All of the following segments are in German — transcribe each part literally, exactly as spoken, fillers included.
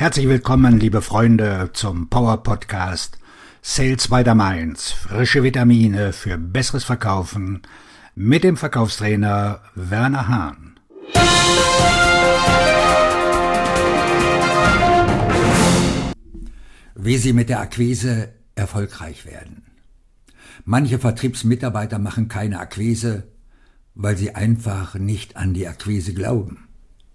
Herzlich willkommen, liebe Freunde, zum Power Podcast Sales by the Mainz. Frische Vitamine für besseres Verkaufen mit dem Verkaufstrainer Werner Hahn. Wie Sie mit der Akquise erfolgreich werden. Manche Vertriebsmitarbeiter machen keine Akquise, weil sie einfach nicht an die Akquise glauben.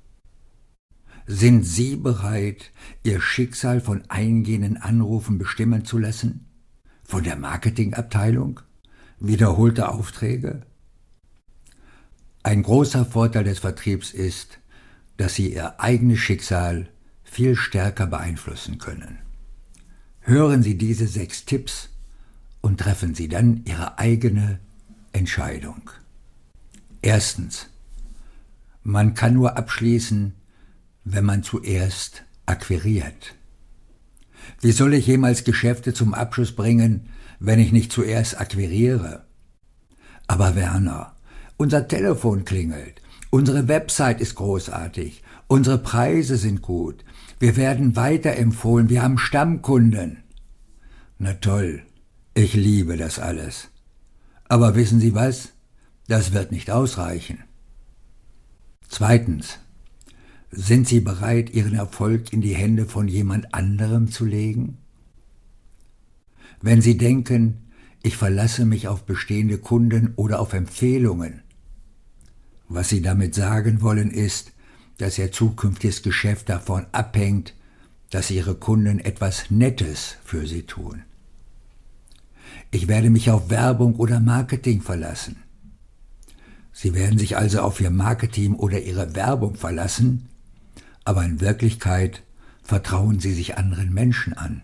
Sind Sie bereit, Ihr Schicksal von eingehenden Anrufen bestimmen zu lassen? Von der Marketingabteilung? Wiederholte Aufträge? Ein großer Vorteil des Vertriebs ist, dass Sie Ihr eigenes Schicksal viel stärker beeinflussen können. Hören Sie diese sechs Tipps und treffen Sie dann Ihre eigene Entscheidung. Erstens. Man kann nur abschließen, wenn man zuerst akquiriert. Wie soll ich jemals Geschäfte zum Abschluss bringen, wenn ich nicht zuerst akquiriere? Aber Werner, unser Telefon klingelt, unsere Website ist großartig, unsere Preise sind gut, wir werden weiterempfohlen, wir haben Stammkunden. Na toll, ich liebe das alles. Aber wissen Sie was? Das wird nicht ausreichen. Zweitens. Sind Sie bereit, Ihren Erfolg in die Hände von jemand anderem zu legen? Wenn Sie denken, ich verlasse mich auf bestehende Kunden oder auf Empfehlungen, was Sie damit sagen wollen ist, dass Ihr zukünftiges Geschäft davon abhängt, dass Ihre Kunden etwas Nettes für Sie tun. Ich werde mich auf Werbung oder Marketing verlassen. Sie werden sich also auf Ihr Marketing oder Ihre Werbung verlassen, aber in Wirklichkeit vertrauen Sie sich anderen Menschen an.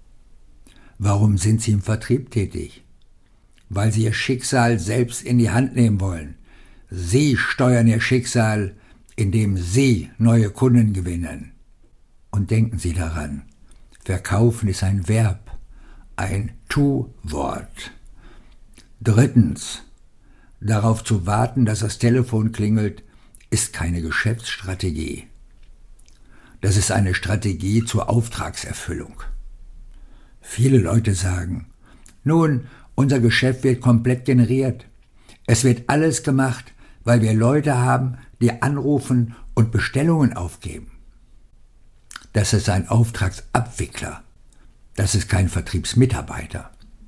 Warum sind Sie im Vertrieb tätig? Weil Sie Ihr Schicksal selbst in die Hand nehmen wollen. Sie steuern Ihr Schicksal, indem Sie neue Kunden gewinnen. Und denken Sie daran, verkaufen ist ein Verb, ein Tu-Wort. Drittens, darauf zu warten, dass das Telefon klingelt, ist keine Geschäftsstrategie. Das ist eine Strategie zur Auftragserfüllung. Viele Leute sagen, nun, unser Geschäft wird komplett generiert. Es wird alles gemacht, weil wir Leute haben, die anrufen und Bestellungen aufgeben. Das ist ein Auftragsabwickler. Das ist kein Vertriebsmitarbeiter.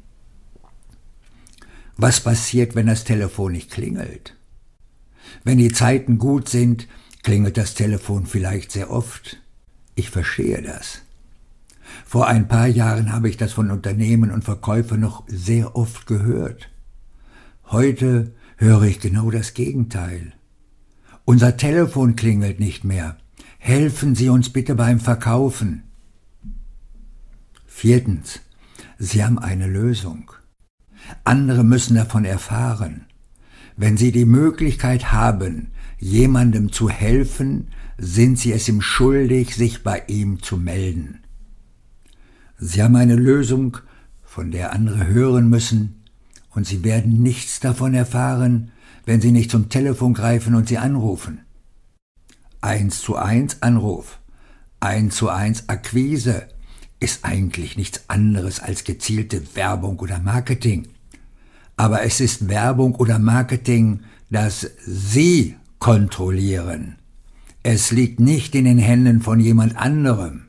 Was passiert, wenn das Telefon nicht klingelt? Wenn die Zeiten gut sind, klingelt das Telefon vielleicht sehr oft. Ich verstehe das. Vor ein paar Jahren habe ich das von Unternehmen und Verkäufern noch sehr oft gehört. Heute höre ich genau das Gegenteil. Unser Telefon klingelt nicht mehr. Helfen Sie uns bitte beim Verkaufen. Viertens. Sie haben eine Lösung. Andere müssen davon erfahren. Wenn Sie die Möglichkeit haben, jemandem zu helfen, sind Sie es ihm schuldig, sich bei ihm zu melden. Sie haben eine Lösung, von der andere hören müssen, und Sie werden nichts davon erfahren, wenn Sie nicht zum Telefon greifen und Sie anrufen. Eins zu eins Anruf, eins zu eins Akquise ist eigentlich nichts anderes als gezielte Werbung oder Marketing. Aber es ist Werbung oder Marketing, das Sie kontrollieren. Es liegt nicht in den Händen von jemand anderem.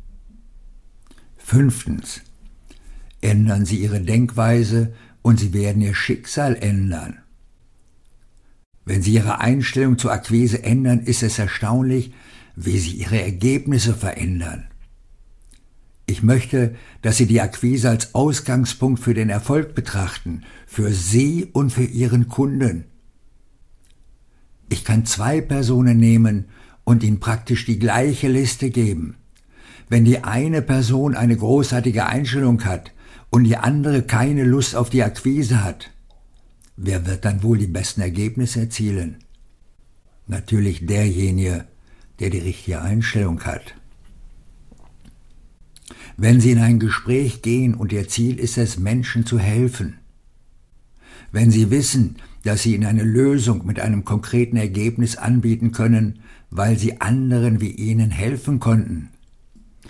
Fünftens. Ändern Sie Ihre Denkweise und Sie werden Ihr Schicksal ändern. Wenn Sie Ihre Einstellung zur Akquise ändern, ist es erstaunlich, wie Sie Ihre Ergebnisse verändern. Ich möchte, dass Sie die Akquise als Ausgangspunkt für den Erfolg betrachten, für Sie und für Ihren Kunden. Ich kann zwei Personen nehmen und ihnen praktisch die gleiche Liste geben. Wenn die eine Person eine großartige Einstellung hat und die andere keine Lust auf die Akquise hat, wer wird dann wohl die besten Ergebnisse erzielen? Natürlich derjenige, der die richtige Einstellung hat. Wenn Sie in ein Gespräch gehen und Ihr Ziel ist es, Menschen zu helfen, wenn Sie wissen, dass Sie Ihnen eine Lösung mit einem konkreten Ergebnis anbieten können, weil Sie anderen wie Ihnen helfen konnten,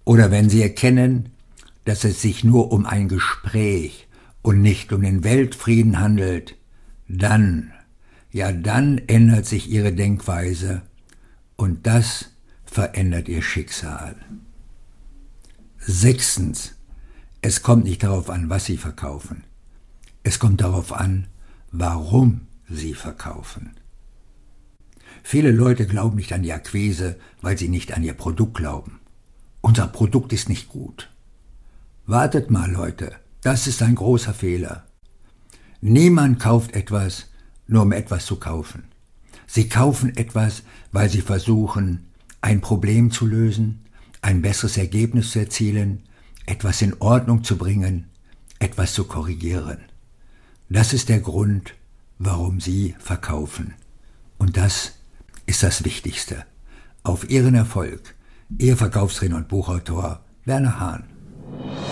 Oder wenn Sie erkennen, dass es sich nur um ein Gespräch und nicht um den Weltfrieden handelt, dann, ja dann ändert sich Ihre Denkweise und das verändert Ihr Schicksal. Sechstens, es kommt nicht darauf an, was Sie verkaufen. Es kommt darauf an, warum Sie verkaufen. Viele Leute glauben nicht an die Akquise, weil sie nicht an ihr Produkt glauben. Unser Produkt ist nicht gut. Wartet mal, Leute, das ist ein großer Fehler. Niemand kauft etwas, nur um etwas zu kaufen. Sie kaufen etwas, weil sie versuchen, ein Problem zu lösen, ein besseres Ergebnis zu erzielen, etwas in Ordnung zu bringen, etwas zu korrigieren. Das ist der Grund, warum Sie verkaufen. Und das ist das Wichtigste. Auf Ihren Erfolg, Ihr Verkaufstrainer und Buchautor Werner Hahn.